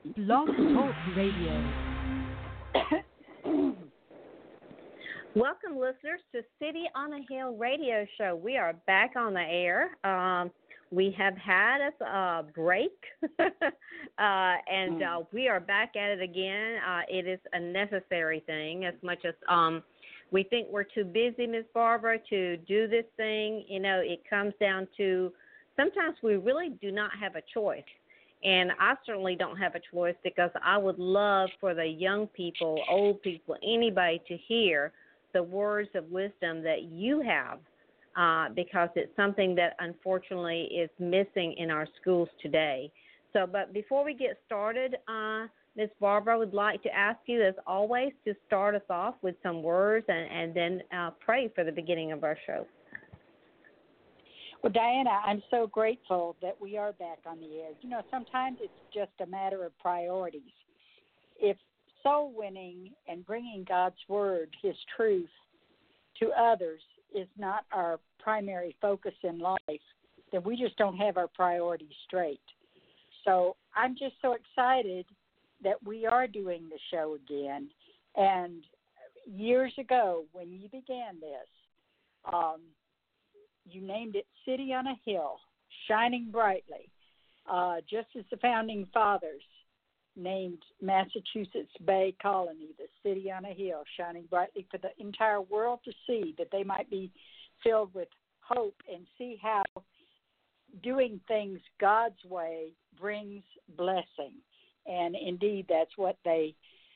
Blog Talk Radio. Welcome, listeners, to City on a Hill radio show. We are back on the air. We have had a break, and we are back at it again. It is a necessary thing, as much as we think we're too busy, Ms. Barbara, to do this thing. You know, it comes down to sometimes we really do not have a choice. And I certainly don't have a choice, because I would love for the young people, old people, anybody to hear the words of wisdom that you have, because it's something that unfortunately is missing in our schools today. So, but before we get started, Ms. Barbara, would like to ask you, as always, to start us off with some words and then pray for the beginning of our show. Well, Diana, I'm so grateful that we are back on the air. You know, sometimes it's just a matter of priorities. If soul winning and bringing God's word, his truth, to others is not our primary focus in life, then we just don't have our priorities straight. So I'm just so excited that we are doing the show again. And years ago, when you began this, you named it City on a Hill, shining brightly, just as the founding fathers named Massachusetts Bay Colony the City on a Hill, shining brightly for the entire world to see, that they might be filled with hope and see how doing things God's way brings blessing. And indeed, that's what they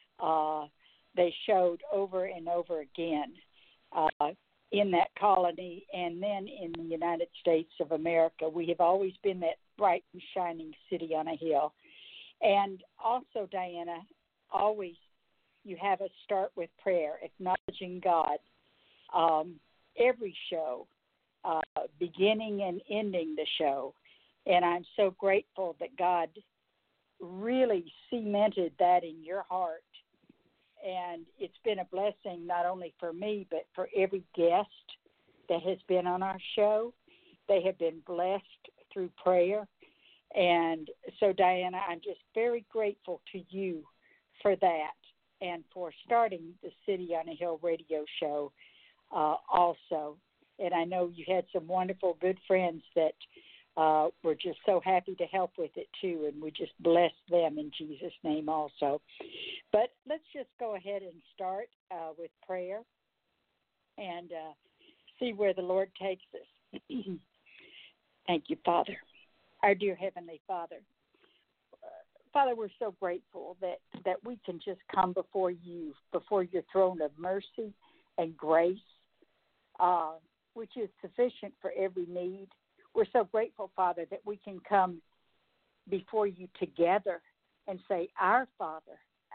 showed over and over again in that colony, and then in the United States of America. We have always been that bright and shining city on a hill. And also, Diana, always you have us start with prayer, acknowledging God. Every show, beginning and ending the show. And I'm so grateful that God really cemented that in your heart. And it's been a blessing not only for me, but for every guest that has been on our show. They have been blessed through prayer. And so, Diana, I'm just very grateful to you for that and for starting the City on a Hill radio show also. And I know you had some wonderful, good friends that were just so happy to help with it, too, and we just bless them in Jesus' name also. But let's just go ahead and start with prayer and see where the Lord takes us. Thank you, Father. Our dear Heavenly Father. Father, we're so grateful that we can just come before you, before your throne of mercy and grace, which is sufficient for every need. We're so grateful, Father, that we can come before you together and say, our Father,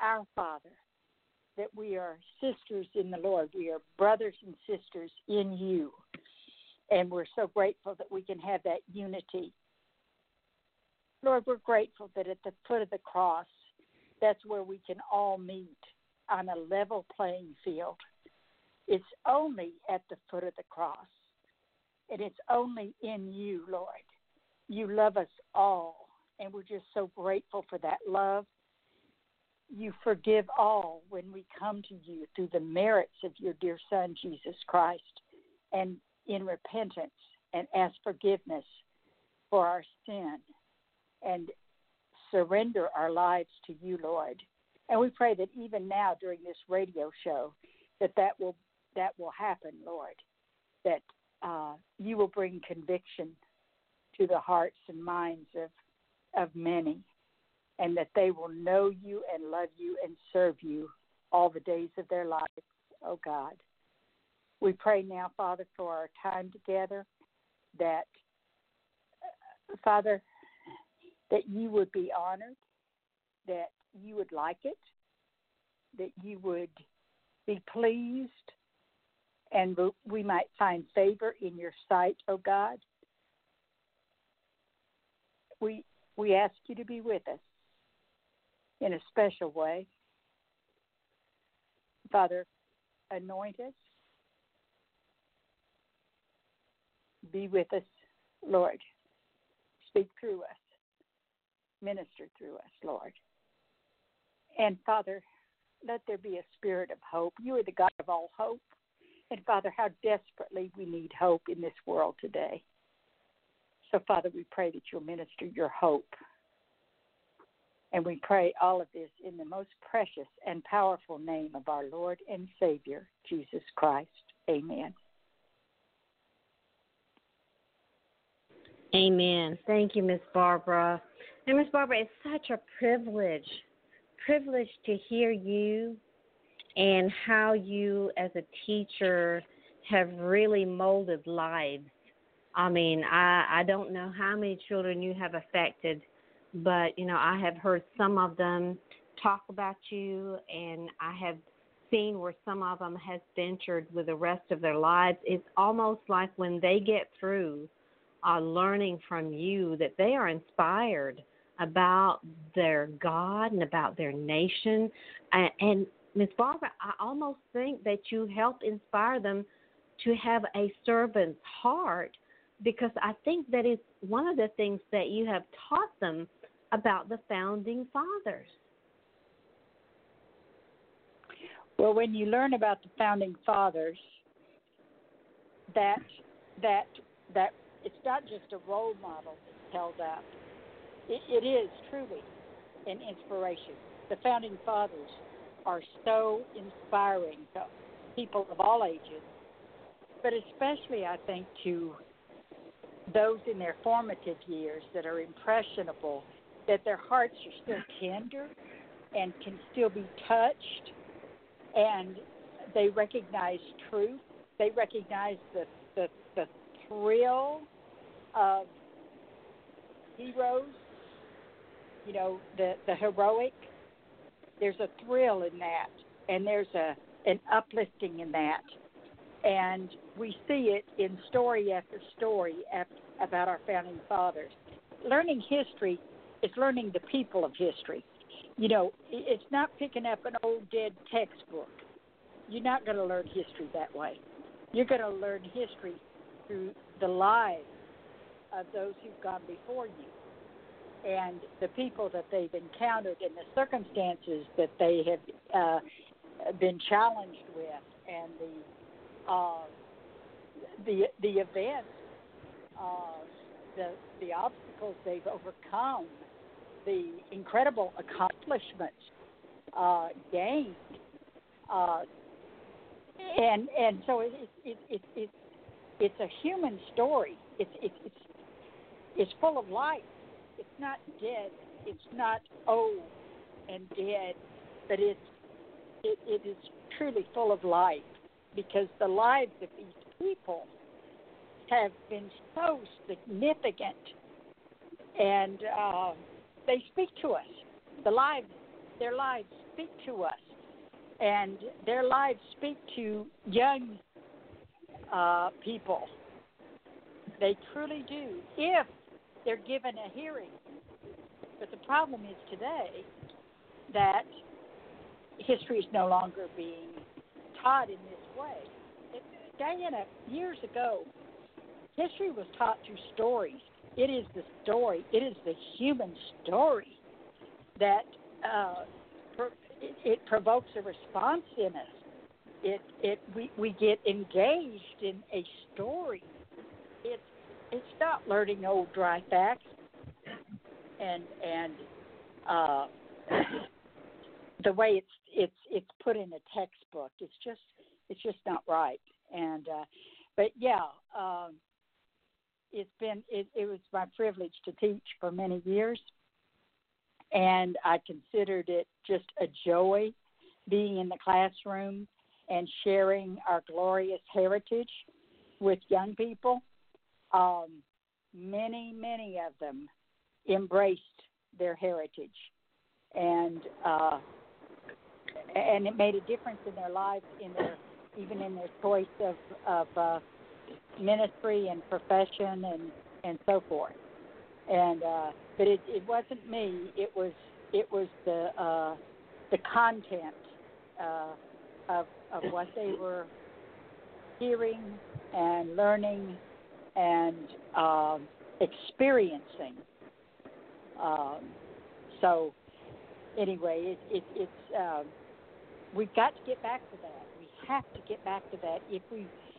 that we are sisters in the Lord. We are brothers and sisters in you. And we're so grateful that we can have that unity. Lord, we're grateful that at the foot of the cross, that's where we can all meet on a level playing field. It's only at the foot of the cross. And it's only in you, Lord. You love us all, and we're just so grateful for that love. You forgive all when we come to you through the merits of your dear Son, Jesus Christ, and in repentance and ask forgiveness for our sin and surrender our lives to you, Lord. And we pray that even now during this radio show that will happen, Lord, that you will bring conviction to the hearts and minds of many, and that they will know you and love you and serve you all the days of their lives, oh God. We pray now, Father, for our time together, that, Father, that you would be honored, that you would like it, that you would be pleased, and we might find favor in your sight, oh God. We ask you to be with us in a special way. Father, anoint us. Be with us, Lord. Speak through us. Minister through us, Lord. And Father, let there be a spirit of hope. You are the God of all hope. And Father, how desperately we need hope in this world today. So Father, we pray that you'll minister your hope. And we pray all of this in the most precious and powerful name of our Lord and Savior, Jesus Christ. Amen. Amen. Thank you, Miss Barbara. And Miss Barbara, it's such a privilege to hear you and how you as a teacher have really molded lives. I mean, I don't know how many children you have affected, but, I have heard some of them talk about you, and I have seen where some of them has ventured with the rest of their lives. It's almost like when they get through learning from you that they are inspired about their God and about their nation. And Ms. Barbara, I almost think that you help inspire them to have a servant's heart, because I think that is one of the things that you have taught them about the founding fathers. Well, when you learn about the founding fathers, that it's not just a role model that's held up. It is truly an inspiration. The founding fathers are so inspiring to people of all ages, but especially, I think, to those in their formative years that are impressionable, that their hearts are still tender and can still be touched, and they recognize truth. They recognize the thrill of heroes, the heroic. There's a thrill in that, and there's an uplifting in that. And we see it in story after story about our founding fathers. Learning history is learning the people of history. It's not picking up an old dead textbook. You're not going to learn history that way. You're going to learn history through the lives of those who've gone before you and the people that they've encountered and the circumstances that they have been challenged with, and the events, the obstacles they've overcome, the incredible accomplishments gained, and so it's a human story. It's full of life. It's not dead. It's not old and dead, but it is truly full of life, because the lives of these people have been so significant, and they speak to us. Their lives speak to us, and their lives speak to young people. They truly do, if they're given a hearing. But the problem is today that history is no longer being taught in this way. Diana, years ago, history was taught through stories. It is the story. It is the human story that it provokes a response in us. We get engaged in a story. It's not learning old dry facts and the way it's put in a textbook. It's just not right. And but yeah, it was my privilege to teach for many years, and I considered it just a joy being in the classroom and sharing our glorious heritage with young people. Many of them embraced their heritage, and it made a difference in their lives, even in their choice of ministry and profession and so forth. And but it wasn't me. It was the content of what they were hearing and learning and experiencing. So anyway, we've got to get back to that. We have to get back to that if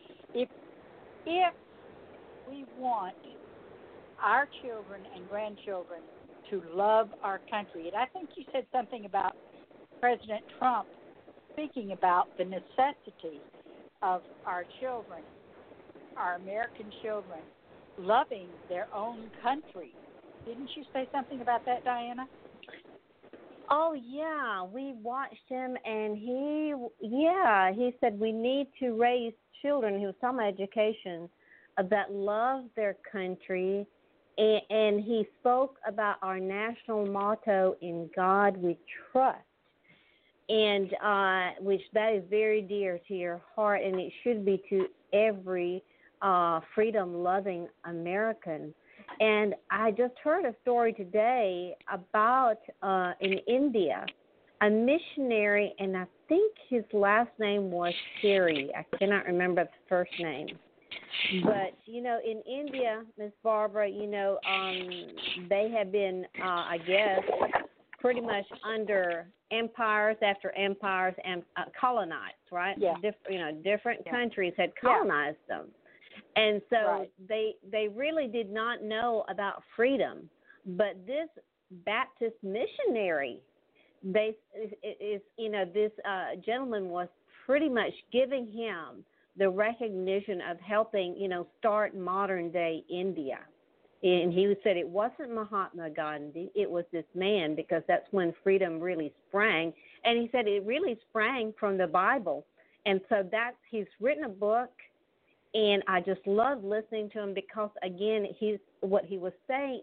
we want our children and grandchildren to love our country. And I think you said something about President Trump speaking about the necessity of our children, our American children, loving their own country. Didn't you say something about that, Diana? Oh, yeah, we watched him, and he said we need to raise children, he was talking about education, that love their country, and he spoke about our national motto, in God we trust, and which that is very dear to your heart, and it should be to every freedom-loving American. And I just heard a story today about in India, a missionary, and I think his last name was Siri. I cannot remember the first name. But, in India, Miss Barbara, they have been, I guess, pretty much under empires after empires and colonized, right? Yeah. Different countries had colonized them. And so they really did not know about freedom. But this Baptist missionary, this gentleman was pretty much giving him the recognition of helping, start modern day India. And he said it wasn't Mahatma Gandhi, it was this man, because that's when freedom really sprang. And he said it really sprang from the Bible. And so he's written a book. And I just love listening to him because, again, what he was saying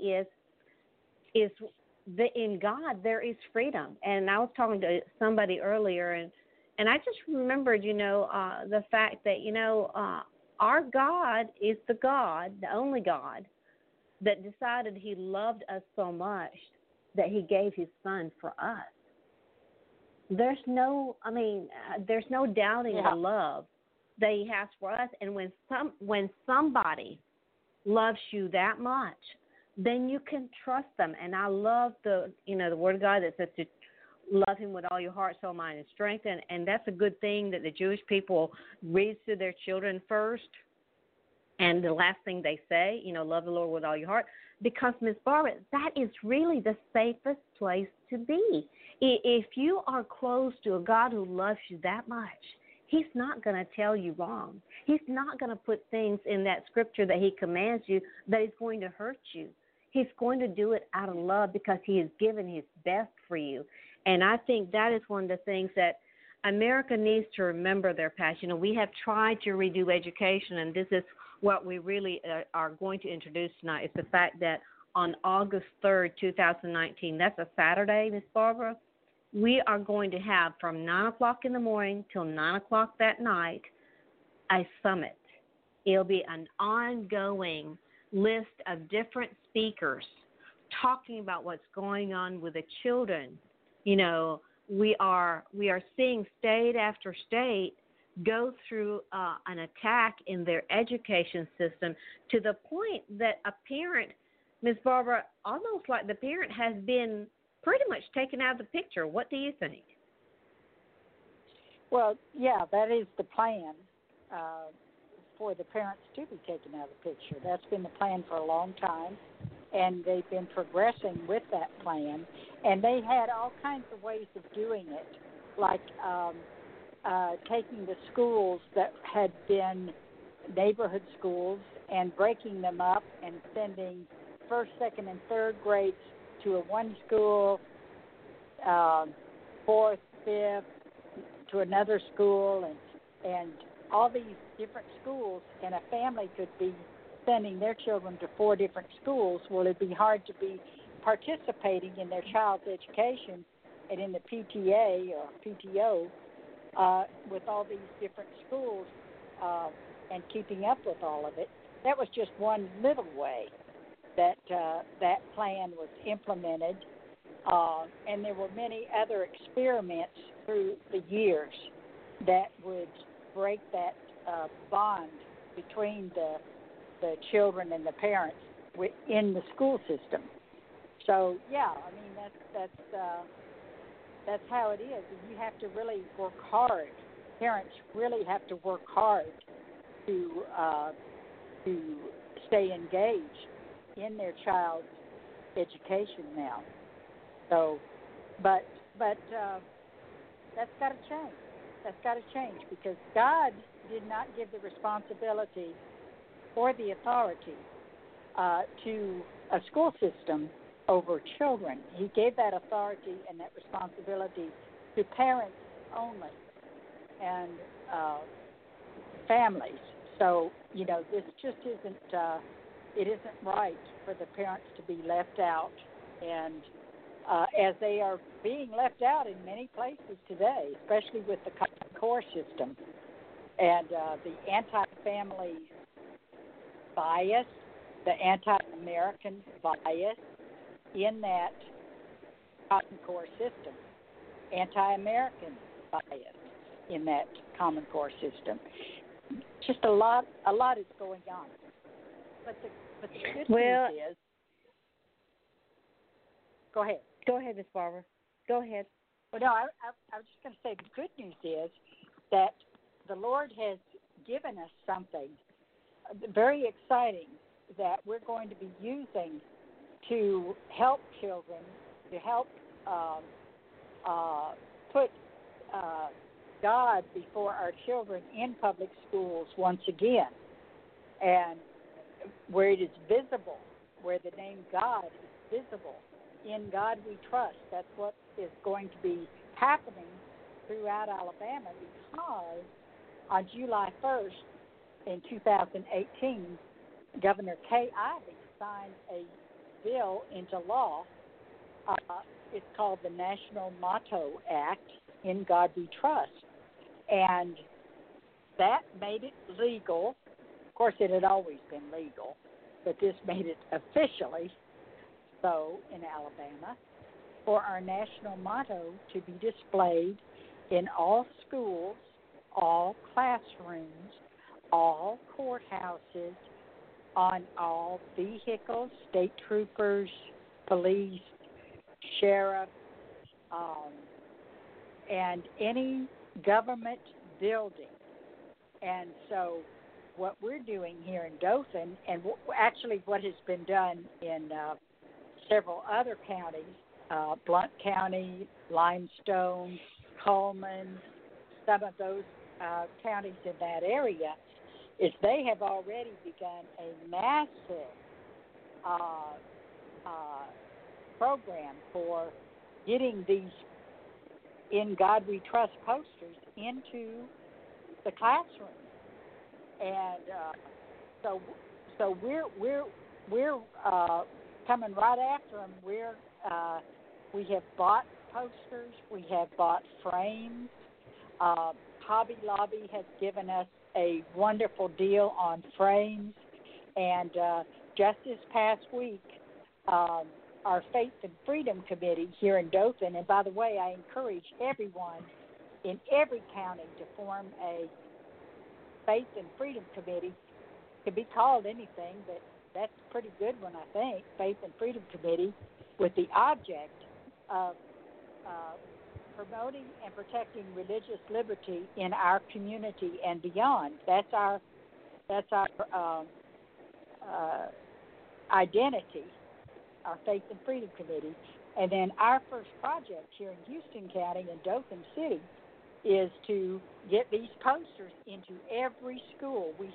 is that in God there is freedom. And I was talking to somebody earlier, and I just remembered, the fact that, our God is the only God, that decided he loved us so much that he gave his son for us. There's no doubting the love that he has for us. And when somebody loves you that much, then you can trust them. And I love the word of God that says to love him with all your heart, soul, mind, and strength. And that's a good thing that the Jewish people read to their children first. And the last thing they say, love the Lord with all your heart. Because, Miss Barbara, that is really the safest place to be. If you are close to a God who loves you that much, he's not going to tell you wrong. He's not going to put things in that scripture that he commands you that is going to hurt you. He's going to do it out of love because he has given his best for you. And I think that is one of the things that America needs to remember their past. We have tried to redo education, and this is what we really are going to introduce tonight, is the fact that on August 3rd, 2019, that's a Saturday, Miss Barbara, we are going to have from 9 o'clock in the morning till 9 o'clock that night a summit. It'll be an ongoing list of different speakers talking about what's going on with the children. We are seeing state after state go through an attack in their education system to the point that a parent, Ms. Barbara, almost like the parent has been pretty much taken out of the picture. What do you think? Well, yeah, that is the plan, for the parents to be taken out of the picture. That's been the plan for a long time, and they've been progressing with that plan. And they had all kinds of ways of doing it, like taking the schools that had been neighborhood schools and breaking them up and sending first, second, and third grades to one school, fourth, fifth, to another school, and all these different schools, and a family could be sending their children to 4 different schools. Well, it'd be hard to be participating in their child's education and in the PTA or PTO with all these different schools and keeping up with all of it. That was just one little way that that plan was implemented, and there were many other experiments through the years that would break that bond between the children and the parents in the school system. So yeah, I mean that's how it is. And you have to really work hard. Parents really have to work hard to stay engaged in their child's education now. So, but that's got to change. That's got to change because God did not give the responsibility or the authority to a school system over children. He gave that authority and that responsibility to parents only and families. So, this just isn't, it isn't right for the parents to be left out, and as they are being left out in many places today, especially with the Common Core system and the anti-family bias, the anti-American bias in that Common Core system, anti-American bias in that Common Core system. Just a lot is going on. But the good news is, go ahead. Go ahead, Miss Barbara. Go ahead. Well, no, I was just going to say the good news is that the Lord has given us something very exciting that we're going to be using to help children, to help put God before our children in public schools once again, and where it is visible, where the name God is visible. In God we trust. That's what is going to be happening throughout Alabama, because on July 1st in 2018, Governor Kay Ivey signed a bill into law. It's called the National Motto Act, In God We Trust. And that made it legal. Of course, it had always been legal, but this made it officially so in Alabama for our national motto to be displayed in all schools, all classrooms, all courthouses, on all vehicles, state troopers, police, sheriff, and any government building. And so what we're doing here in Dothan, and actually what has been done in several other counties, Blount County, Limestone, Coleman, some of those counties in that area, is they have already begun a massive program for getting these In God We Trust posters into the classroom, and so we're coming right after them. We have bought posters, we have bought frames. Hobby Lobby has given us a wonderful deal on frames, and just this past week, our Faith and Freedom Committee here in Dothan, and by the way, I encourage everyone in every county to form a Faith and Freedom Committee. It could be called anything, but that's a pretty good one, I think, Faith and Freedom Committee, with the object of promoting and protecting religious liberty in our community and beyond. That's our identity, our Faith and Freedom Committee. And then our first project here in Houston County and Dothan City is to get these posters into every school. We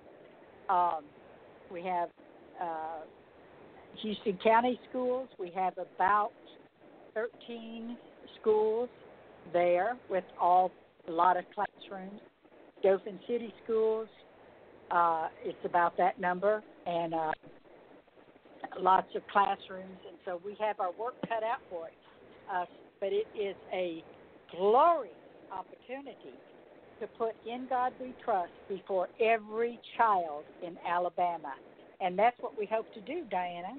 have Houston County schools. We have about 13 schools there with a lot of classrooms. Dothan City schools, it's about that number, and lots of classrooms. And so we have our work cut out for it. But it is a glorious opportunity to put In God We Trust before every child in Alabama. And that's what we hope to do, Diana.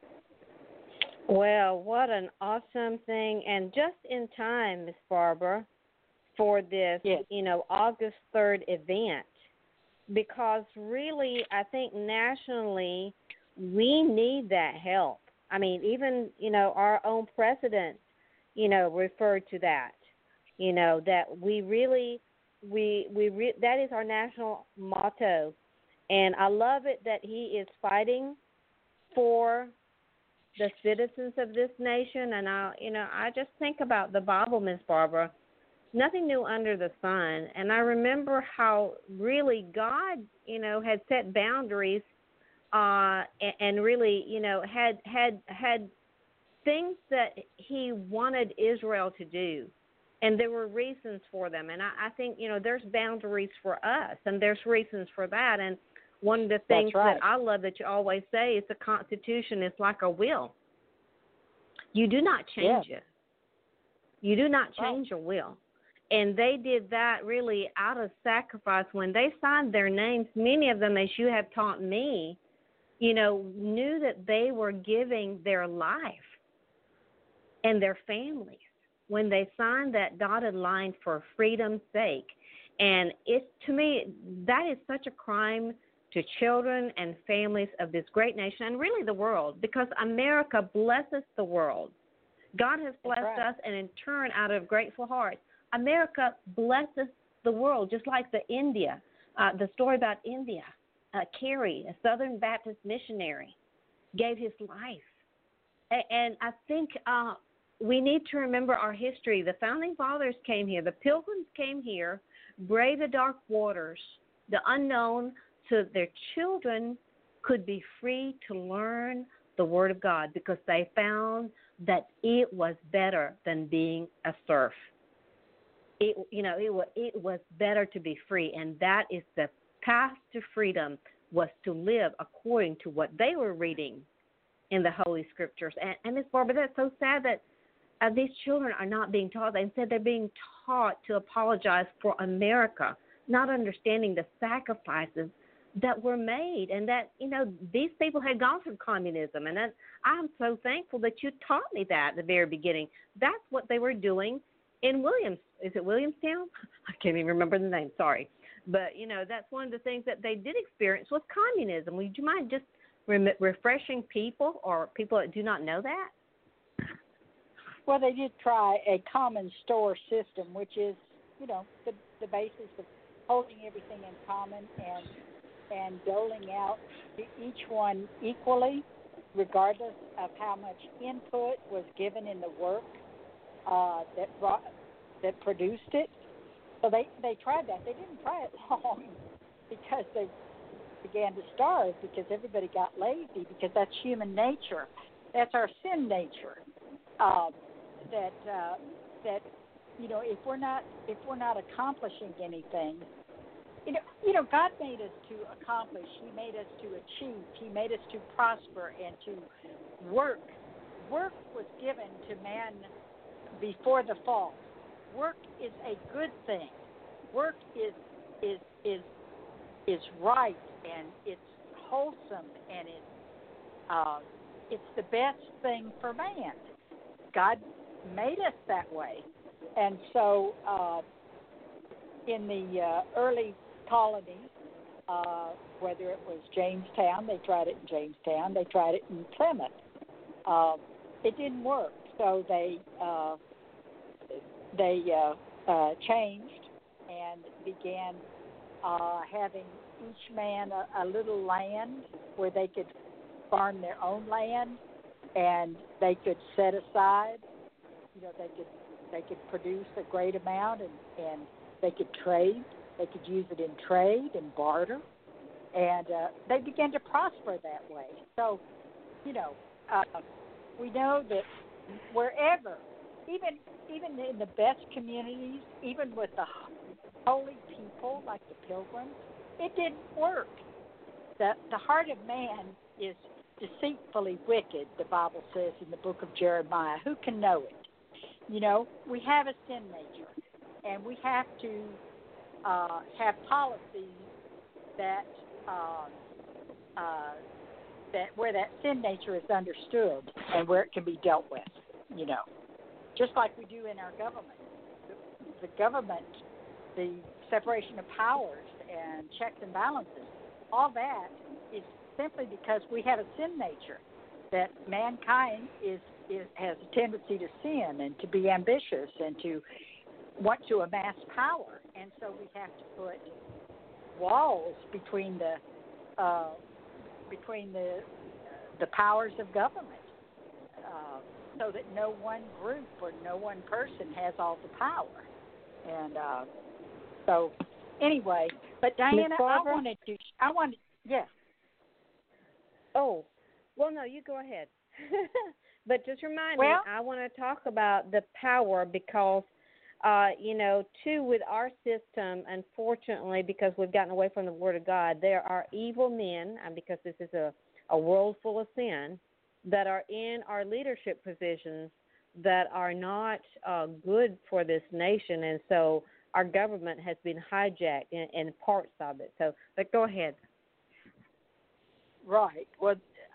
Well, what an awesome thing. And just in time, Miss Barbara, for this, yes, August 3rd event, because really, I think nationally, we need that help. I mean, even, our own president referred to that. That we really, that is our national motto. And I love it that he is fighting for the citizens of this nation. And I just think about the Bible, Miss Barbara. Nothing new under the sun. And I remember how really God, had set boundaries, and really, had things that He wanted Israel to do, and there were reasons for them. And I think there's boundaries for us, and there's reasons for that. And one of the things that I love that you always say is the Constitution is like a will. You do not change it. You do not change a will. And they did that really out of sacrifice. When they signed their names, many of them, as you have taught me, knew that they were giving their life and their families when they signed that dotted line for freedom's sake. And to me, that is such a crime to children and families of this great nation and really the world, because America blesses the world. God has blessed us, and in turn, out of grateful hearts, America blesses the world, just like the story about India. Carey, a Southern Baptist missionary, gave his life. And I think we need to remember our history. The Founding Fathers came here. The Pilgrims came here, braved the dark waters, the unknown, so that their children could be free to learn the Word of God, because they found that it was better than being a serf. It was better to be free, and that is the path to freedom, was to live according to what they were reading in the Holy Scriptures. And Ms. Barbara, that's so sad that these children are not being taught. Instead, they're being taught to apologize for America, not understanding the sacrifices that were made, and that, these people had gone through communism. And I'm so thankful that you taught me that at the very beginning. That's what they were doing in Williamstown? I can't even remember the name, sorry. But, that's one of the things that they did experience was communism. Would you mind just refreshing people or people that do not know that? Well, they did try a common store system, which is, the basis of holding everything in common and doling out to each one equally, regardless of how much input was given in the work that produced it. So they tried that. They didn't try it long because they began to starve, because everybody got lazy, because that's human nature. That's our sin nature. That if we're not accomplishing anything, God made us to accomplish. He made us to achieve. He made us to prosper and to work. Work was given to man before the fall. Work is a good thing. Work is right, and it's wholesome, and it's the best thing for man. God made us that way, and so in the early colonies, whether it was Jamestown, they tried it in Jamestown. They tried it in Plymouth. It didn't work, so they changed and began having each man a little land where they could farm their own land, and they could set aside. They could produce a great amount, and they could trade. They could use it in trade and barter, and they began to prosper that way. So, we know that wherever, even in the best communities, even with the holy people like the Pilgrims, it didn't work. The heart of man is deceitfully wicked, the Bible says in the book of Jeremiah. Who can know it? We have a sin nature, and we have to have policies that where that sin nature is understood and where it can be dealt with, just like we do in our government. The government, the separation of powers and checks and balances, all that is simply because we have a sin nature, that mankind is has a tendency to sin and to be ambitious and to want to amass power, and so we have to put walls between the powers of government, so that no one group or no one person has all the power. And so, anyway, but Diana, yes. Oh, well, no, you go ahead. But just remind me, I want to talk about the power because, too, with our system, unfortunately, because we've gotten away from the Word of God, there are evil men, and because this is a world full of sin, that are in our leadership positions that are not good for this nation, and so our government has been hijacked in parts of it. So, but go ahead. Right. Well,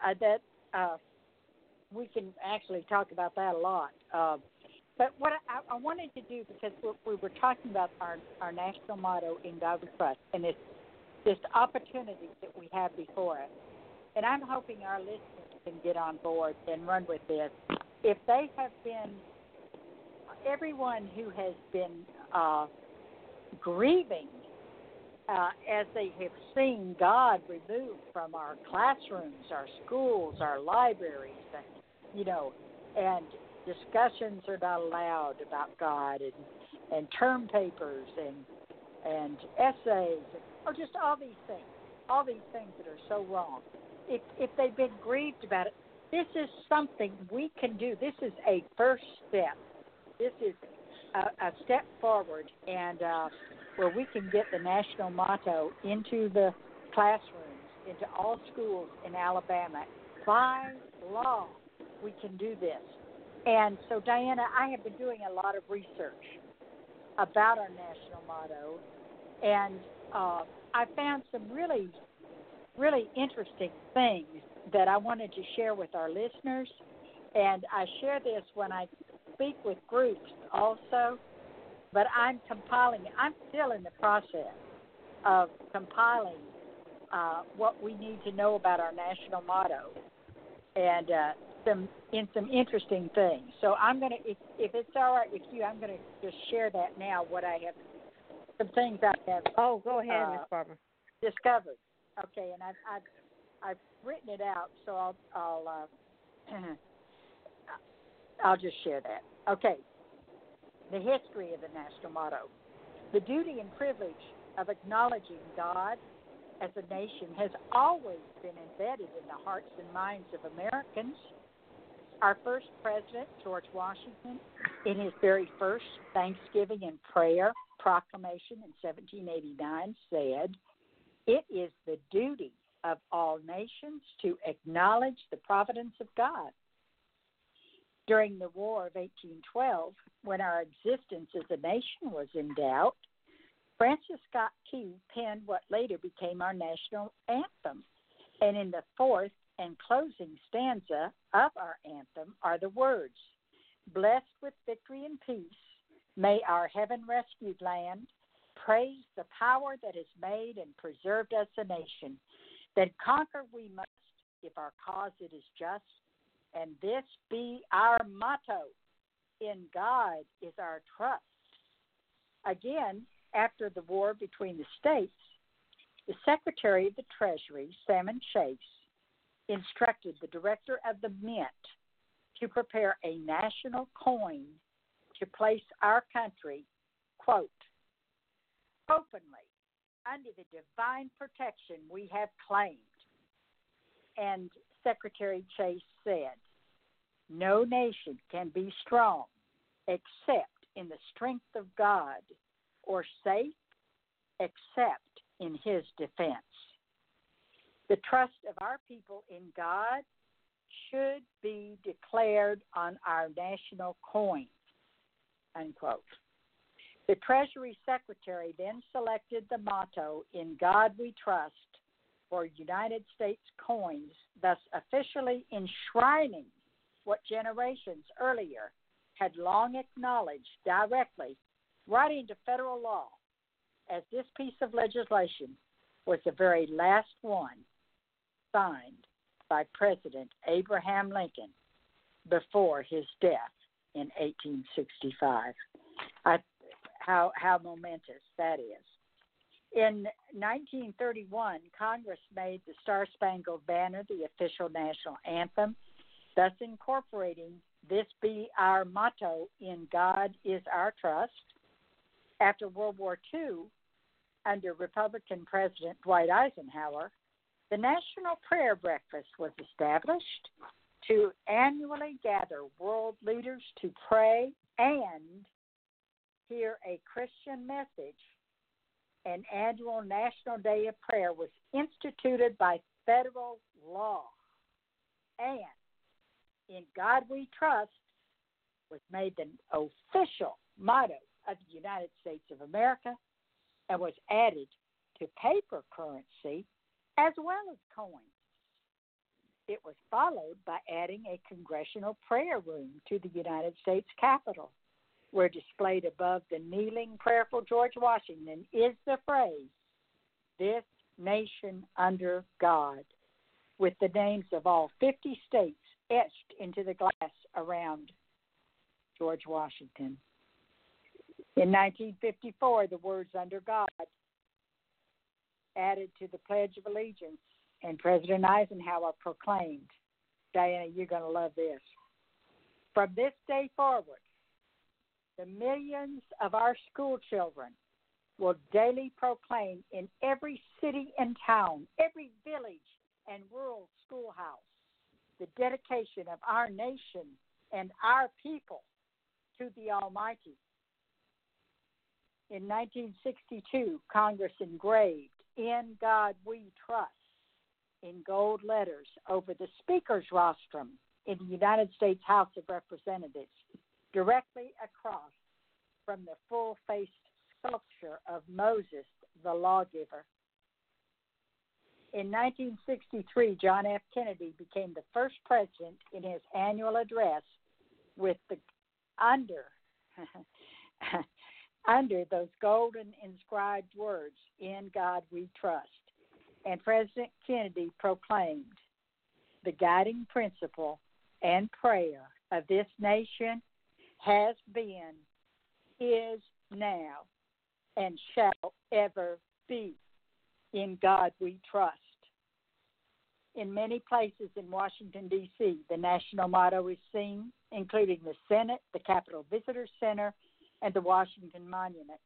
we can actually talk about that a lot. But what I wanted to do, because we were talking about our national motto, In God We Trust, and this opportunity that we have before us. And I'm hoping our listeners can get on board and run with this. If they have been, everyone who has been grieving as they have seen God removed from our classrooms, our schools, our libraries, and discussions are not allowed about God, and term papers and essays, or just all these things that are so wrong. If they've been grieved about it, this is something we can do. This is a first step. This is a step forward, and where we can get the national motto into the classrooms, into all schools in Alabama. By law, we can do this. And so, Diana, I have been doing a lot of research about our national motto, and I found some really, really interesting things that I wanted to share with our listeners. And I share this when I speak with groups also, but I'm still in the process of compiling what we need to know about our national motto, and some interesting things. So I'm going to, if it's all right with you, I'm going to just share that now, what I have, some things I have. Oh, go ahead, Miss Barbara. Discovered. Okay, and I've written it out, so I'll just share that. Okay. The history of the national motto. The duty and privilege of acknowledging God as a nation has always been embedded in the hearts and minds of Americans. Our first president, George Washington, in his very first Thanksgiving and prayer proclamation in 1789, said, "It is the duty of all nations to acknowledge the providence of God." During the War of 1812, when our existence as a nation was in doubt, Francis Scott Key penned what later became our national anthem. And in the fourth and closing stanza of our anthem are the words, "Blessed with victory and peace, may our heaven-rescued land praise the power that has made and preserved us a nation. Then conquer we must, if our cause it is just, and this be our motto, in God is our trust." Again, after the war between the states, the Secretary of the Treasury, Salmon Chase, instructed the Director of the Mint to prepare a national coin to place our country, quote, "openly under the divine protection we have claimed." And Secretary Chase said, "No nation can be strong except in the strength of God, or safe except in his defense. The trust of our people in God should be declared on our national coin," unquote. The Treasury Secretary then selected the motto, "In God We Trust," for United States coins, thus officially enshrining what generations earlier had long acknowledged directly, right into federal law, as this piece of legislation was the very last one signed by President Abraham Lincoln before his death in 1865. How momentous that is. In 1931, Congress made the Star-Spangled Banner the official national anthem, thus incorporating this be our motto, "In God is our trust." After World War II, under Republican President Dwight Eisenhower, the National Prayer Breakfast was established to annually gather world leaders to pray and hear a Christian message. An annual National Day of Prayer was instituted by federal law, and "In God We Trust" was made the official motto of the United States of America and was added to paper currency as well as coins. It was followed by adding a congressional prayer room to the United States Capitol, where displayed above the kneeling, prayerful George Washington is the phrase, "This nation under God," with the names of all 50 states etched into the glass around George Washington. In 1954, the words "under God" added to the Pledge of Allegiance, and President Eisenhower proclaimed, Diana, you're going to love this, "From this day forward, the millions of our school children will daily proclaim in every city and town, every village and rural schoolhouse, the dedication of our nation and our people to the Almighty." In 1962, Congress engraved "In God We Trust" in gold letters over the Speaker's rostrum in the United States House of Representatives, directly across from the full-faced sculpture of Moses, the lawgiver. In 1963, John F. Kennedy became the first president in his annual address with the under those golden inscribed words, "In God We Trust." And President Kennedy proclaimed, "The guiding principle and prayer of this nation has been, is now, and shall ever be. In God we trust." In many places in Washington, D.C., the national motto is seen, including the Senate, the Capitol Visitor Center, and the Washington Monument.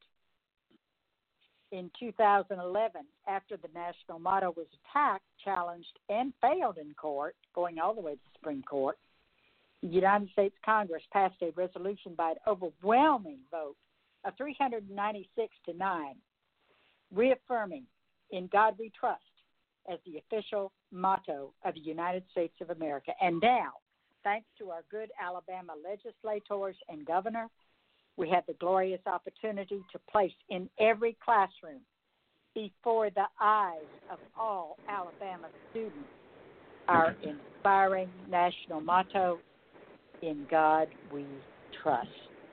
In 2011, after the national motto was attacked, challenged, and failed in court, going all the way to the Supreme Court, the United States Congress passed a resolution by an overwhelming vote of 396 to 9, reaffirming "In God We Trust" as the official motto of the United States of America. And now, thanks to our good Alabama legislators and governor, we have the glorious opportunity to place in every classroom, before the eyes of all Alabama students, our inspiring national motto, "In God We Trust."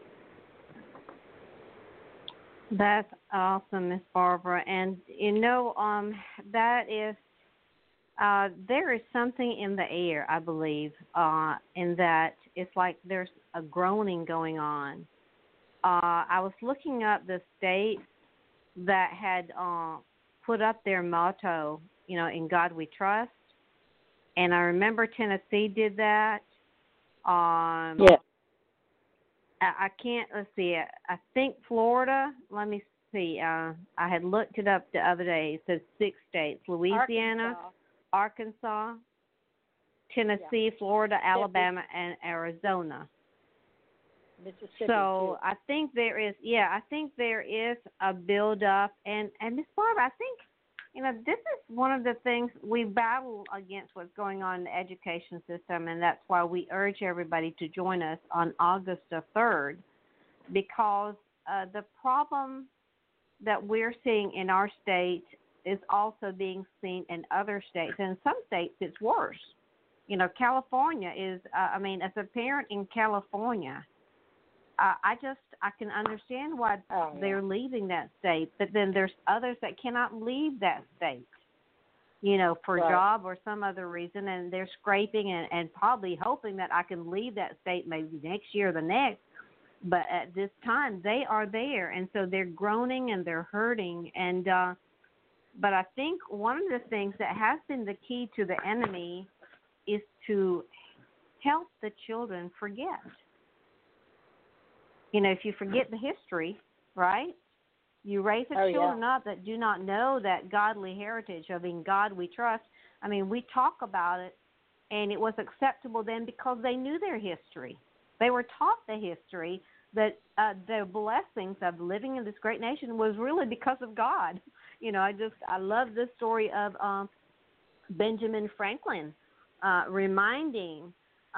That's awesome, Miss Barbara. And that is there is something in the air, I believe, in that it's like there's a groaning going on. I was looking up the states that had put up their motto, "In God We Trust," and I remember Tennessee did that. Yeah. I can't. Let's see. I think Florida. Let me see. I had looked it up the other day. It says 6 states: Louisiana, Arkansas, Tennessee, Florida, Alabama, and Arizona. Mississippi. So too. I think there is. I think there is a build up, and Miss Barbara, I think this is one of the things we battle against what's going on in the education system, and that's why we urge everybody to join us on August the 3rd, because the problem that we're seeing in our state is also being seen in other states. And in some states, it's worse. California is, as a parent in California, I can understand why they're leaving that state, but then there's others that cannot leave that state. for a Right. job or some other reason, and they're scraping and probably hoping that I can leave that state maybe next year or the next. But at this time, they are there, and so they're groaning and they're hurting. And but I think one of the things that has been the key to the enemy is to help the children forget. If you forget the history, right? You raise the children up that do not know that godly heritage of in God we trust. I mean, we talk about it, and it was acceptable then because they knew their history. They were taught the history that the blessings of living in this great nation was really because of God. I love this story of Benjamin Franklin reminding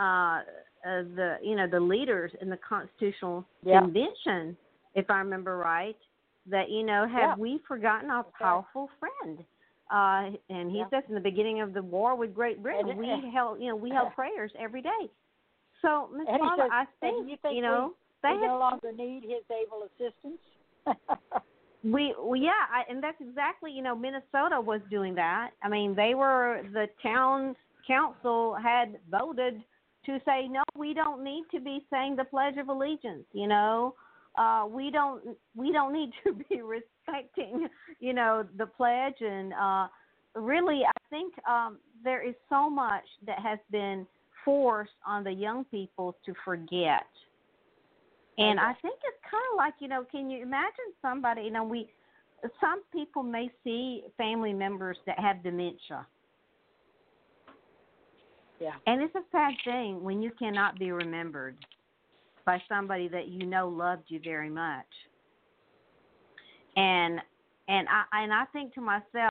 the leaders in the Constitutional Convention, if I remember right, that have we forgotten our powerful friend? And he says in the beginning of the war with Great Britain, we held prayers every day. So, Ms. Paula, I think we no longer need his able assistance. And that's exactly Minnesota was doing that. I mean, the town council had voted to say no, we don't need to be saying the Pledge of Allegiance. We don't need to be respecting the pledge. And really, I think there is so much that has been forced on the young people to forget. And I think it's kind of like, can you imagine somebody, some people may see family members that have dementia. Yeah. And it's a sad thing when you cannot be remembered by somebody that loved you very much. And I think to myself,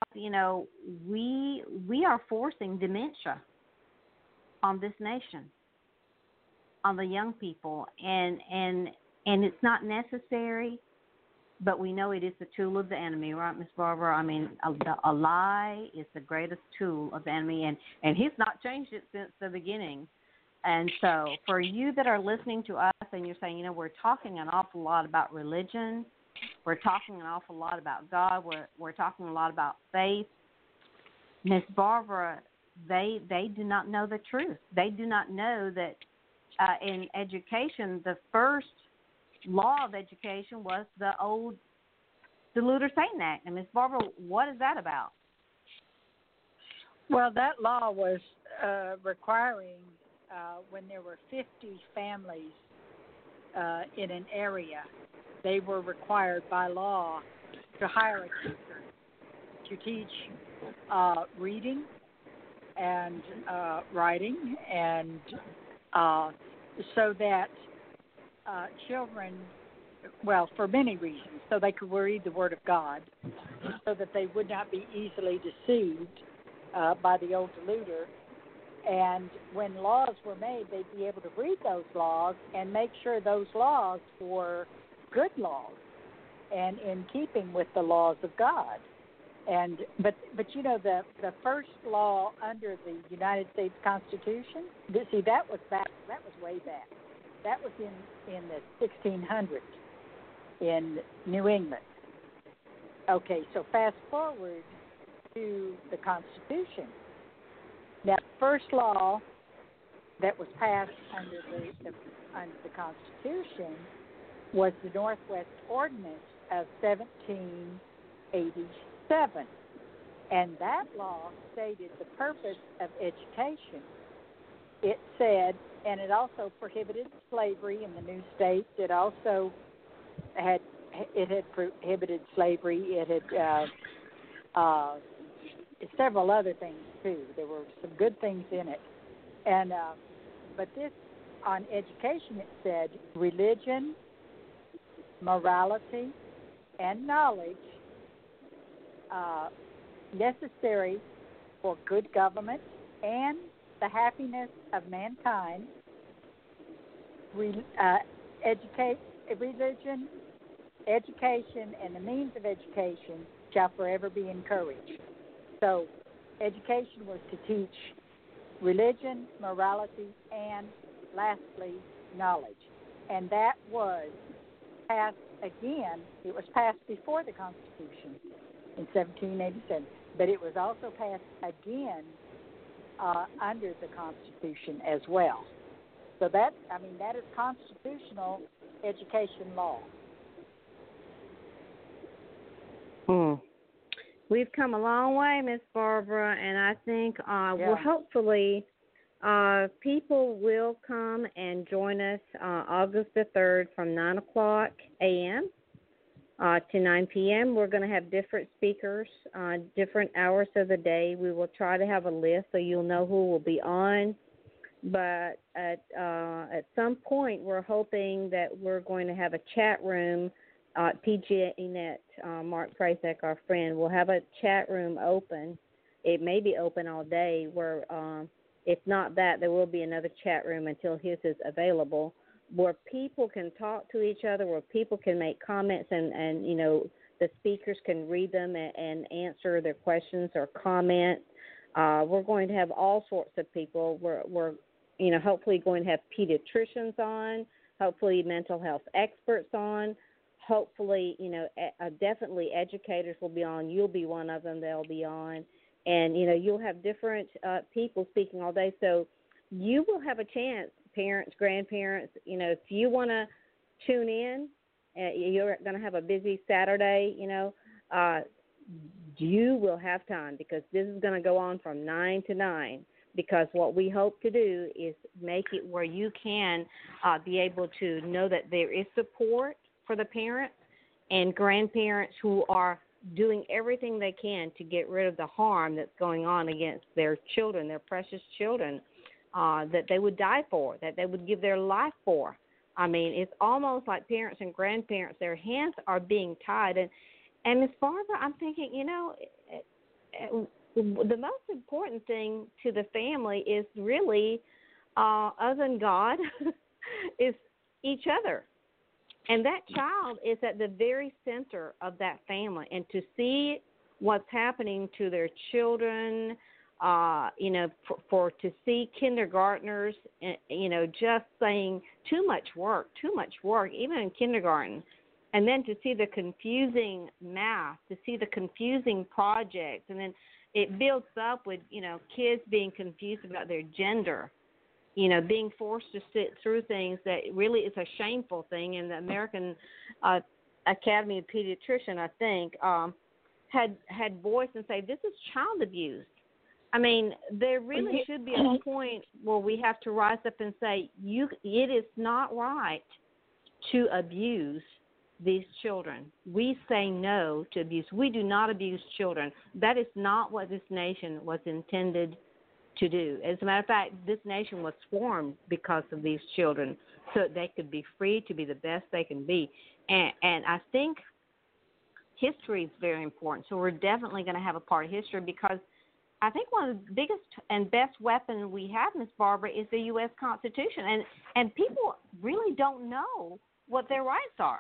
we are forcing dementia on this nation, on the young people, and it's not necessary, but we know it is the tool of the enemy, right, Miss Barbara? I mean, a lie is the greatest tool of the enemy, and he's not changed it since the beginning. And so for you that are listening to us and you're saying, we're talking an awful lot about religion, we're talking an awful lot about God, we're talking a lot about faith, Miss Barbara, they do not know the truth. They do not know that in education, the first law of education was the old Deluder-Satan Act. And Ms. Barbara, what is that about? Well, that law was requiring when there were 50 families in an area, they were required by law to hire a teacher to teach reading and writing, and so that children, well, for many reasons, so they could read the Word of God, so that they would not be easily deceived by the old deluder. And when laws were made, they'd be able to read those laws and make sure those laws were good laws and in keeping with the laws of God. And but the first law under the United States Constitution, see, that was way back. That was in the 1600s in New England. Okay, so fast forward to the Constitution. Now, the first law that was passed under the Constitution was the Northwest Ordinance of 1787. And that law stated the purpose of education. It said, and it also prohibited slavery in the new states. It also had prohibited slavery. It had several other things too. There were some good things in it, and but this on education it said religion, morality, and knowledge necessary for good government and the happiness of mankind. Religion, education, and the means of education shall forever be encouraged. So education was to teach religion, morality, and lastly, knowledge. And that was passed again. It was passed before the Constitution. in 1787. But it was also passed again under the Constitution as well. So that is constitutional education law. We've come a long way, Miss Barbara, and I think well, hopefully people will come and join us August the 3rd from 9 o'clock a.m. To 9 p.m. We're going to have different speakers, different hours of the day. We will try to have a list so you'll know who will be on. But at some point, we're hoping that we're going to have a chat room. PG&E Mark Prasek, our friend, will have a chat room open. It may be open all day. Where if not that, there will be another chat room until his is available, where people can talk to each other, where people can make comments, and the speakers can read them and answer their questions or comments. We're going to have all sorts of people. We're hopefully going to have pediatricians on, hopefully mental health experts on, hopefully, definitely educators will be on. You'll be one of them. They'll be on. And, you'll have different people speaking all day. So you will have a chance, parents, grandparents, if you want to tune in, you're going to have a busy Saturday, you will have time, because this is going to go on from 9 to 9, because what we hope to do is make it where you can be able to know that there is support for the parents and grandparents who are doing everything they can to get rid of the harm that's going on against their children, their precious children, that they would die for, that they would give their life for. I mean, it's almost like parents and grandparents, their hands are being tied. And Ms. Barbara, I'm thinking, the most important thing to the family is really, other than God, is each other. And that child is at the very center of that family. And to see what's happening to their children, to see kindergartners, just saying too much work, even in kindergarten. And then to see the confusing math, to see the confusing projects. And then it builds up with, kids being confused about their gender. Being forced to sit through things that really is a shameful thing. And the American Academy of Pediatrician, I think, had voice and say, this is child abuse. I mean, there really should be a point where we have to rise up and say, it is not right to abuse these children. We say no to abuse. We do not abuse children. That is not what this nation was intended to do. As a matter of fact, this nation was formed because of these children, so that they could be free to be the best they can be. And I think history is very important. So we're definitely going to have a part of history, because I think one of the biggest and best weapons we have, Ms. Barbara, is the U.S. Constitution. And people really don't know what their rights are.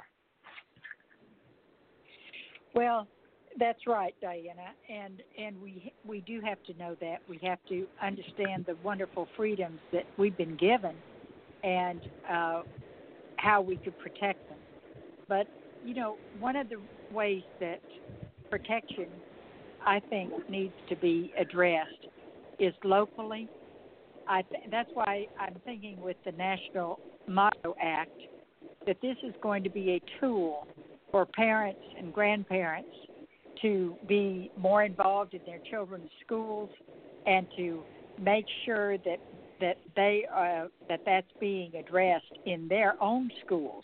Well, that's right, Diana, and we do have to know that. We have to understand the wonderful freedoms that we've been given, and how we could protect them. But one of the ways that protection, I think, needs to be addressed is locally. That's why I'm thinking with the National Motto Act that this is going to be a tool for parents and grandparents to be more involved in their children's schools, and to make sure that that's being addressed in their own schools.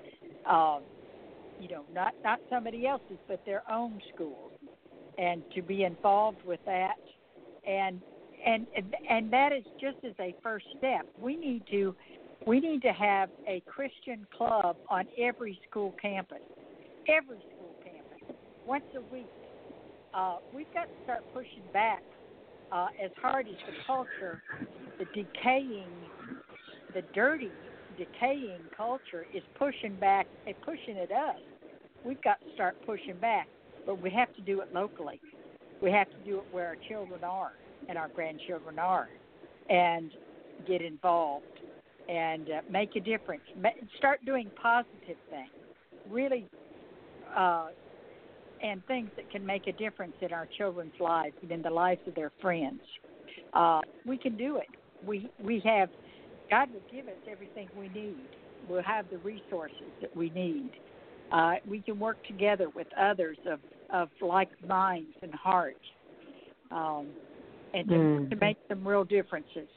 Not somebody else's, but their own schools, and to be involved with that. And that is just as a first step. We need to have a Christian club on every school campus. Every school campus, once a week. We've got to start pushing back as hard as the culture, the dirty, decaying culture is pushing back and pushing at us. We've got to start pushing back, but we have to do it locally. We have to do it where our children are and our grandchildren are, and get involved and make a difference. Start doing positive things. Really and things that can make a difference in our children's lives and in the lives of their friends. We can do it. We have, God will give us everything we need. We'll have the resources that we need. We can work together with others of like minds and hearts, and to make some real differences.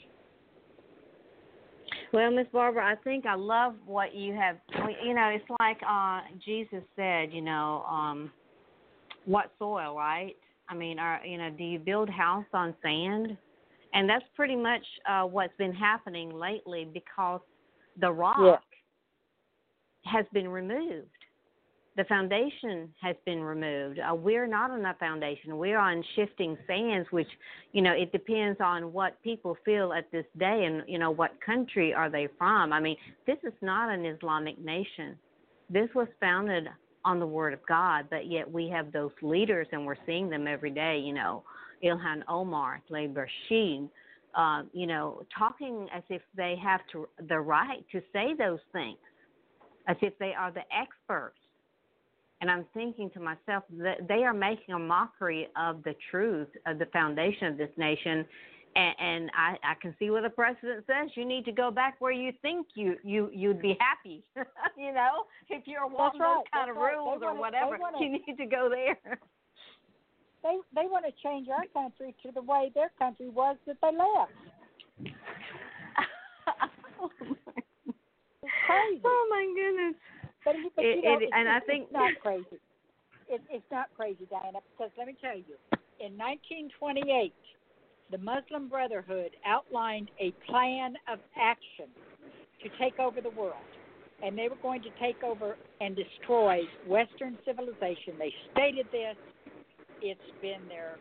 Well, Miss Barbara, I think I love what you have. You know, it's like Jesus said, you know, what soil, right? I mean, do you build house on sand? And that's pretty much what's been happening lately, because the rock has been removed. The foundation has been removed. We're not on that foundation. We're on shifting sands, which, you know, it depends on what people feel at this day and, you know, what country are they from. I mean, this is not an Islamic nation. This was founded on the Word of God, but yet we have those leaders, and we're seeing them every day, you know, Ilhan Omar, Tlaib Rashid, you know, talking as if they have the right to say those things, as if they are the experts. And I'm thinking to myself that they are making a mockery of the truth, of the foundation of this nation. And I can see what the president says. You need to go back where you think you'd be happy. You know, if you're wanting those kind of rules or whatever, you need to go there. They want to change our country to the way their country was that they left. It's crazy. Oh my goodness. But I think it's not crazy. It's not crazy, Diana, because let me tell you, in 1928, the Muslim Brotherhood outlined a plan of action to take over the world. And they were going to take over and destroy Western civilization. They stated this. It's been their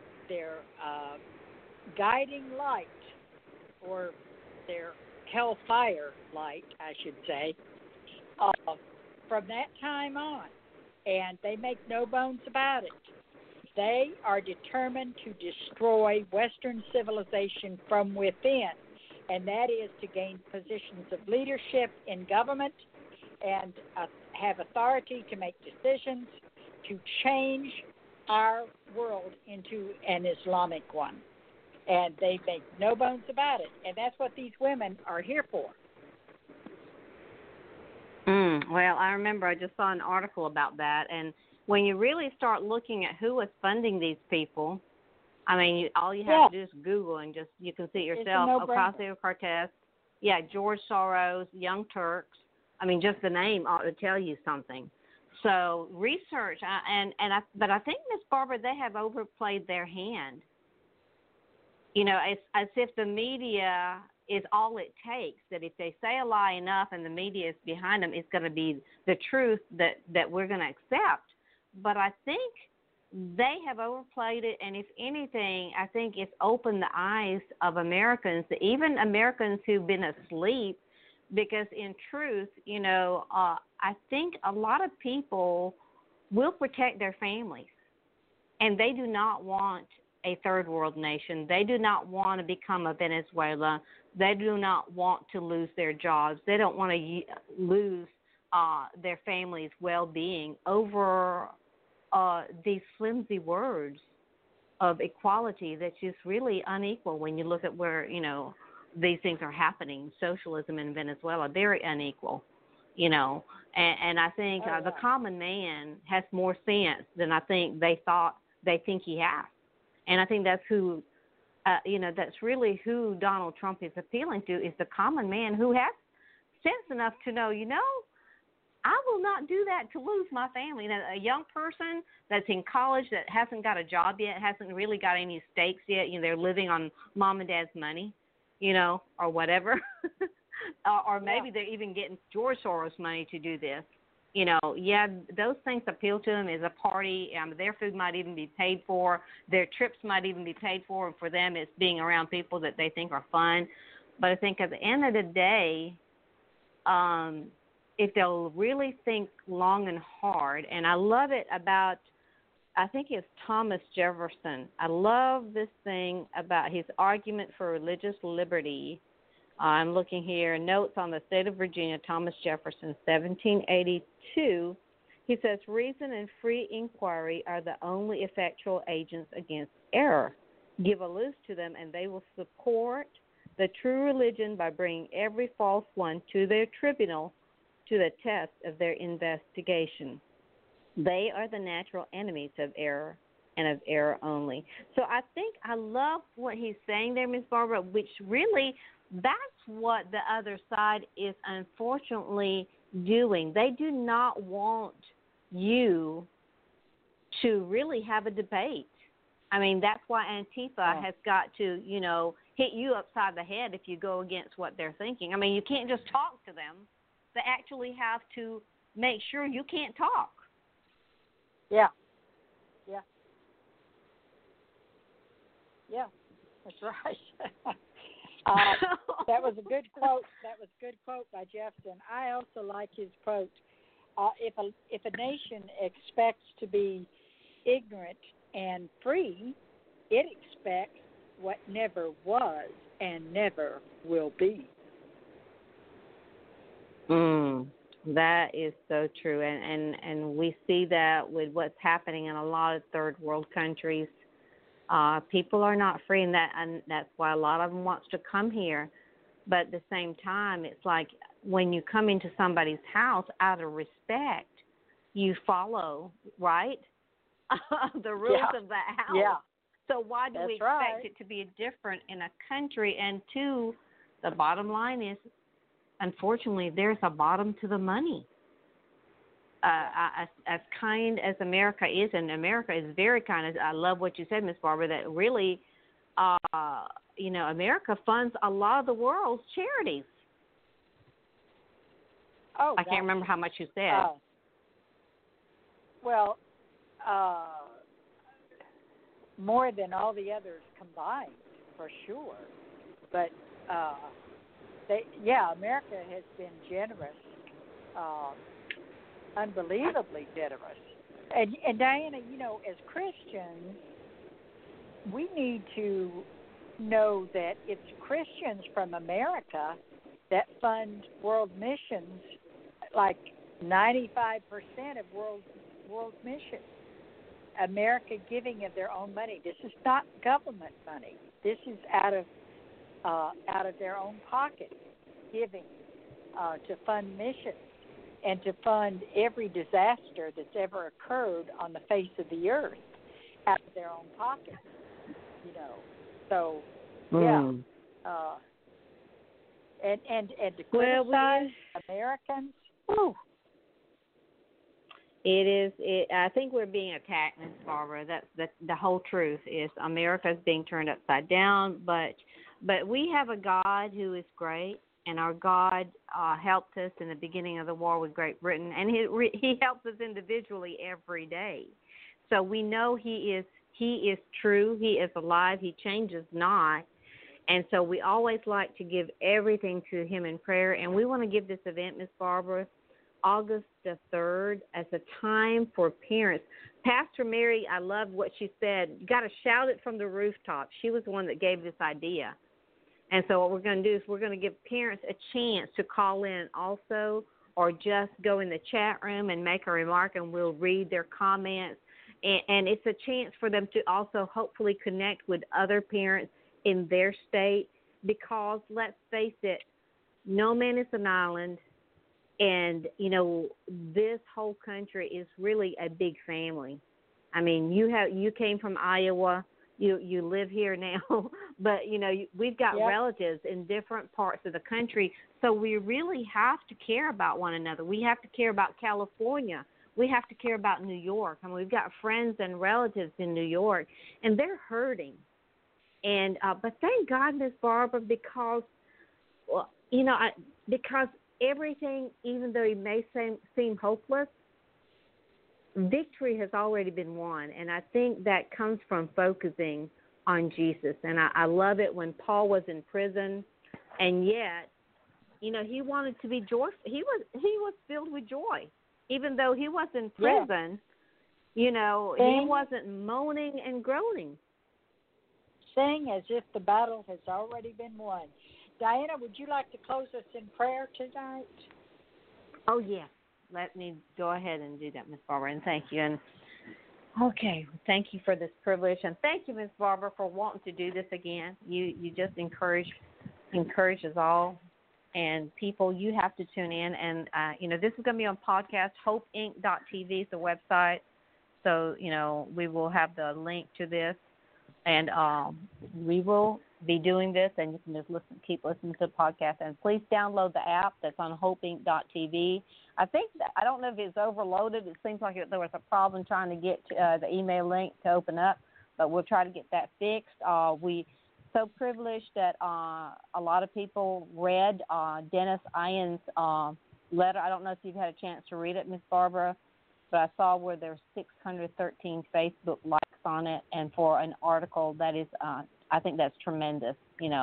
guiding light, or their hellfire light, I should say, from that time on. And they make no bones about it. They are determined to destroy Western civilization from within, and that is to gain positions of leadership in government and have authority to make decisions to change our world into an Islamic one. And they make no bones about it. And that's what these women are here for. Well, I remember I just saw an article about that. And when you really start looking at who is funding these people, I mean, all you have to do is Google and you can see it yourself. Ocasio-Cortez, George Soros, Young Turks. I mean, just the name ought to tell you something. So research, but I think, Miss Barbara, they have overplayed their hand. You know, it's as if the media is all it takes, that if they say a lie enough and the media is behind them, it's going to be the truth that we're going to accept. But I think they have overplayed it, and if anything, I think it's opened the eyes of Americans, even Americans who've been asleep, because in truth, you know, I think a lot of people will protect their families, and they do not want a third world nation. They do not want to become a Venezuela. They do not want to lose their jobs. They don't want to lose their family's well-being over these flimsy words of equality that's just really unequal when you look at where, you know, these things are happening. Socialism in Venezuela, very unequal, you know. And I think the common man has more sense than I think they think he has. And I think that's who, that's really who Donald Trump is appealing to, is the common man who has sense enough to know, you know, I will not do that to lose my family. You know, a young person that's in college that hasn't got a job yet, hasn't really got any stakes yet, you know, they're living on mom and dad's money, you know, or whatever. or maybe they're even getting George Soros money to do this. You know, those things appeal to them as a party. Their food might even be paid for. Their trips might even be paid for. And for them, it's being around people that they think are fun. But I think at the end of the day, if they'll really think long and hard, and I love it about, I think it's Thomas Jefferson. I love this thing about his argument for religious liberty. I'm looking here, notes on the state of Virginia, Thomas Jefferson, 1782. He says, reason and free inquiry are the only effectual agents against error. Give a loose to them, and they will support the true religion by bringing every false one to their tribunal, to the test of their investigation. They are the natural enemies of error, and of error only. So I think I love what he's saying there, Ms. Barbara, which really that's what the other side is unfortunately doing. They do not want you to really have a debate. I mean, that's why Antifa has got to, hit you upside the head if you go against what they're thinking. I mean, you can't just talk to them. They actually have to make sure you can't talk. Yeah. Yeah. Yeah, that's right. That was a good quote. That was a good quote by Jefferson. I also like his quote. If a nation expects to be ignorant and free, it expects what never was and never will be. That is so true, and we see that with what's happening in a lot of third world countries. People are not free, and that's why a lot of them wants to come here. But at the same time, it's like when you come into somebody's house out of respect, you follow, right, the rules of that house. Yeah. So why do we expect it to be different in a country? And two, the bottom line is, unfortunately, there's a bottom to the money. As kind as America is, and America is very kind. I love what you said, Miss Barbara, that really, America funds a lot of the world's charities. Oh, I can't remember how much you said. More than all the others combined, for sure. But America has been generous, unbelievably generous. And Diana, as Christians, we need to know that it's Christians from America that fund world missions, like 95% of world missions. America giving of their own money. This is not government money. This is out of their own pocket, giving to fund missions and to fund every disaster that's ever occurred on the face of the earth out of their own pocket. So and to criticize Americans. Ooh. It is. I think we're being attacked, Ms. Barbara. That's the whole truth. Is America is being turned upside down. But we have a God who is great, and our God helped us in the beginning of the war with Great Britain, and He helps us individually every day. So we know He is true. He is alive. He changes not. And so we always like to give everything to Him in prayer. And we want to give this event, Ms. Barbara, August the 3rd, as a time for parents. Pastor Mary, I love what she said. You got to shout it from the rooftop. She was the one that gave this idea. And so what we're going to do is we're going to give parents a chance to call in also, or just go in the chat room and make a remark, and we'll read their comments. And it's a chance for them to also hopefully connect with other parents in their state, because let's face it, no man is an island. And, this whole country is really a big family. I mean, you came from Iowa. You live here now. But, we've got relatives in different parts of the country. So we really have to care about one another. We have to care about California. We have to care about New York. I mean, we've got friends and relatives in New York, and they're hurting. And but thank God, Miss Barbara, because, because everything, even though it may seem hopeless, victory has already been won. And I think that comes from focusing on Jesus. And I love it when Paul was in prison, and yet, he wanted to be joyful. He was filled with joy, even though he was in prison. He wasn't moaning and groaning. Saying as if the battle has already been won. Diana, would you like to close us in prayer tonight? Oh, yes. let me go ahead and do that, Miss Barbara, and thank you. And okay, thank you for this privilege, and thank you, Miss Barbara, for wanting to do this again. You just encourage us all, and people, you have to tune in. And this is going to be on podcast. HopeInc.tv is the website, so we will have the link to this, and we will be doing this, and you can just keep listening to the podcast. And please download the app that's on HopeInc.tv. I don't know if it's overloaded. It seems like there was a problem trying to get the email link to open up, but we'll try to get that fixed. We so privileged that a lot of people read Dennis Ian's letter. I don't know if you've had a chance to read it, Miss Barbara, but I saw where there's 613 Facebook likes on it, and for an article that is, I think that's tremendous,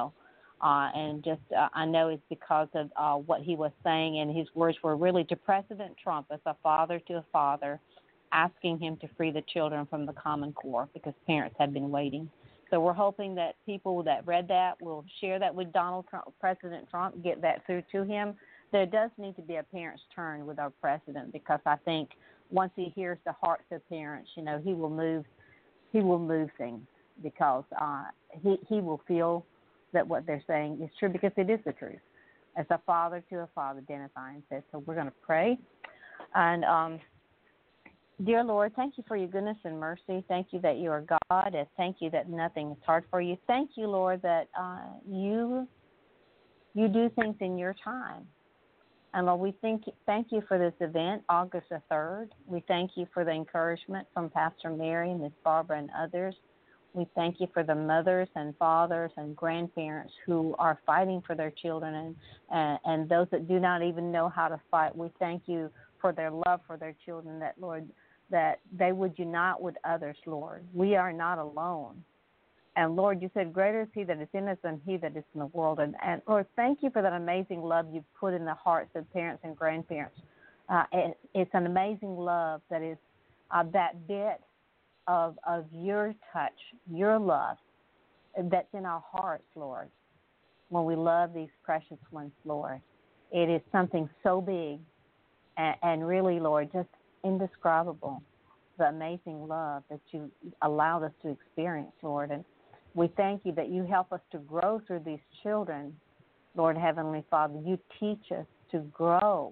and just I know it's because of what he was saying, and his words were really to President Trump as a father to a father, asking him to free the children from the Common Core because parents had been waiting. So we're hoping that people that read that will share that with President Trump, get that through to him. There does need to be a parent's turn with our president, because I think once he hears the hearts of parents, he will move things, because he will feel that what they're saying is true, because it is the truth. As a father to a father, Dennis Ian said. So we're going to pray. And dear Lord, thank you for your goodness and mercy. Thank you that you are God, and thank you that nothing is hard for you. Thank you, Lord, that you do things in your time. And Lord, we thank you for this event, August the 3rd. We thank you for the encouragement from Pastor Mary, Miss Barbara, and others. We thank you for the mothers and fathers and grandparents who are fighting for their children, and those that do not even know how to fight. We thank you for their love for their children, that, Lord, that they would unite with others, Lord. We are not alone. And, Lord, you said, greater is he that is in us than he that is in the world. And Lord, thank you for that amazing love you've put in the hearts of parents and grandparents. It's an amazing love that is that bit of your touch, your love, that's in our hearts, Lord, when we love these precious ones, Lord. It is something so big and really, Lord, just indescribable, the amazing love that you allowed us to experience, Lord. And we thank you that you help us to grow through these children, Lord Heavenly Father. You teach us to grow.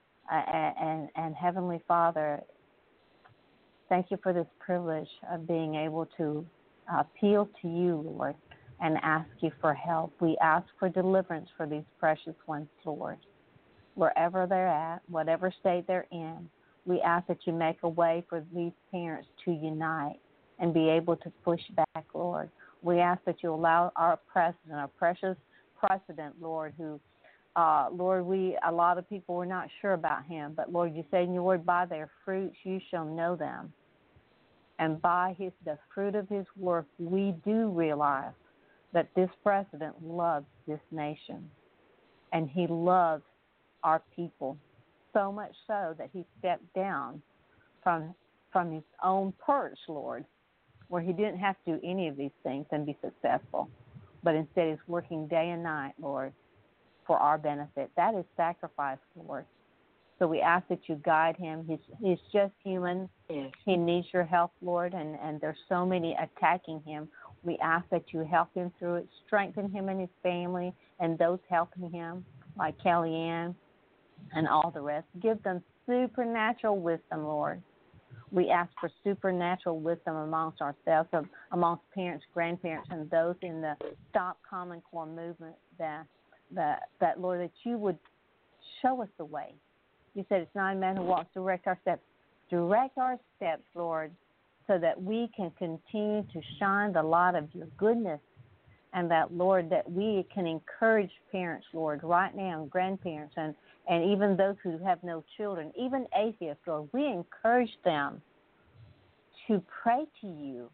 And Heavenly Father, thank you for this privilege of being able to appeal to you, Lord, and ask you for help. We ask for deliverance for these precious ones, Lord. Wherever they're at, whatever state they're in, we ask that you make a way for these parents to unite and be able to push back, Lord. We ask that you allow our president, our precious president, Lord, who, Lord, a lot of people were not sure about him, but Lord, you say in your word, by their fruits you shall know them. And by the fruit of his work, we do realize that this president loves this nation, and he loves our people, so much so that he stepped down from his own perch, Lord, where he didn't have to do any of these things and be successful, but instead is working day and night, Lord, for our benefit. That is sacrifice, Lord. So we ask that you guide him. He's just human. Yes. He needs your help, Lord, and there's so many attacking him. We ask that you help him through it, strengthen him and his family and those helping him, like Kellyanne and all the rest. Give them supernatural wisdom, Lord. We ask for supernatural wisdom amongst ourselves, amongst parents, grandparents, and those in the Stop Common Core movement, that Lord, that you would show us the way. You said it's not a man who walks, direct our steps. Direct our steps, Lord, so that we can continue to shine the light of your goodness, and that, Lord, that we can encourage parents, Lord, right now, and grandparents, and even those who have no children, even atheists, Lord. We encourage them to pray to you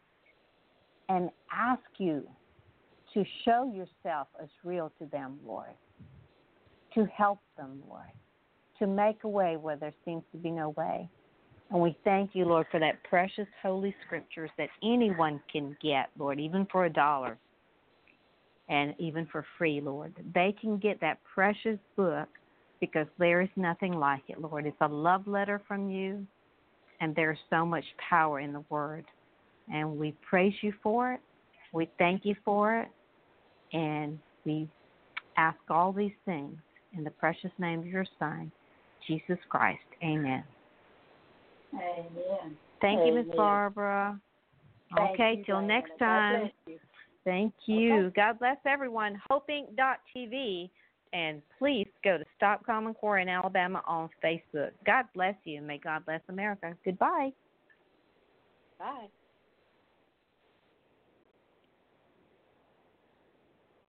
and ask you to show yourself as real to them, Lord, to help them, Lord, to make a way where there seems to be no way. And we thank you, Lord, for that precious holy scriptures that anyone can get, Lord, even for $1 and even for free, Lord. They can get that precious book because there is nothing like it, Lord. It's a love letter from you, and there's so much power in the word. And we praise you for it. We thank you for it. And we ask all these things in the precious name of your Son, Jesus Christ. Amen. Amen. Thank you, Miss Amen. Barbara. Okay, till next time. Thank you. Okay. God bless everyone. HopeInc.tv. And please go to Stop Common Core in Alabama on Facebook. God bless you, and may God bless America. Goodbye.